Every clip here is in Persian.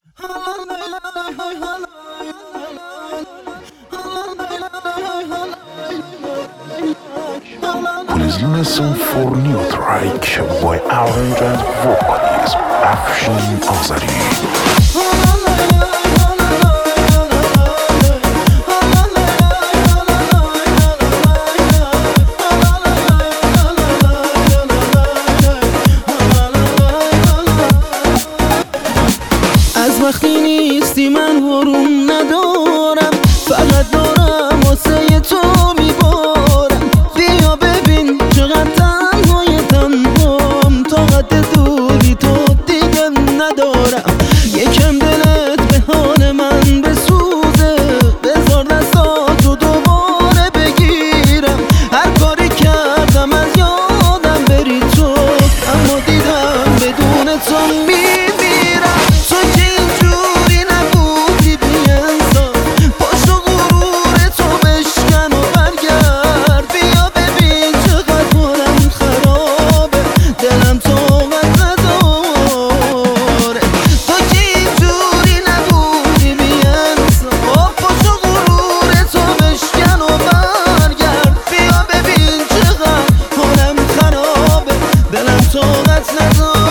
Please listen for new track by arranger and vocalist Afshin Azari. از وقتی نیستی من حروم ندارم، فقط دارم واسه تو میبارم. بیا ببین چقدر تنهام، طاقت دوری تو دیگه ندارم. یکم دلت به حال من بسوزه، بذار دستاتو دوباره بگیرم. هر کاری کردم از یادم بری تو، اما دیدم بدون تو میمیرم. تو که اینجوری نبودی بی‌انصاف، پاشو غرور تو بشکن و برگرد. بیا ببین چقدر حالم خرابه، دلم طاقت نداره. تو که اینجوری نبودی بی‌انصاف، پاشو غرور تو بشکن و برگرد. بیا ببین چقدر حالم خرابه، دلم طاقت نداره.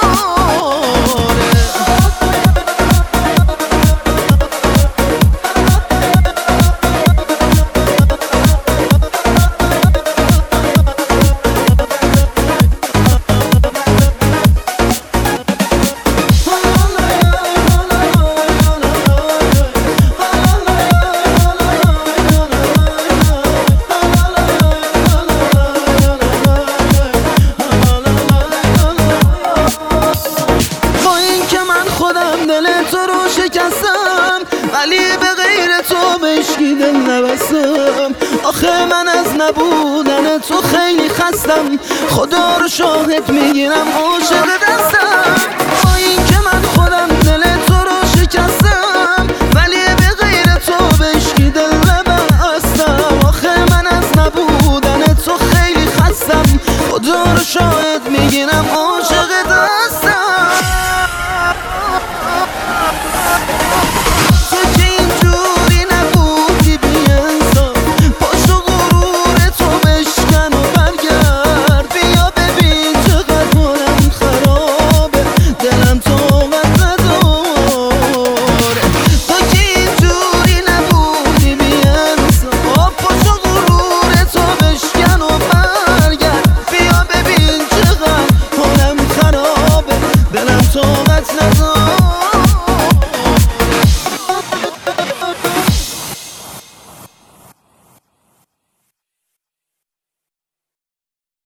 دل تو رو شکستم، ولی به غیر تو بهشکی دل نبستم. آخه من از نبودن تو خیلی خستم، خدا رو شاهد میگیرم عاشق دستم.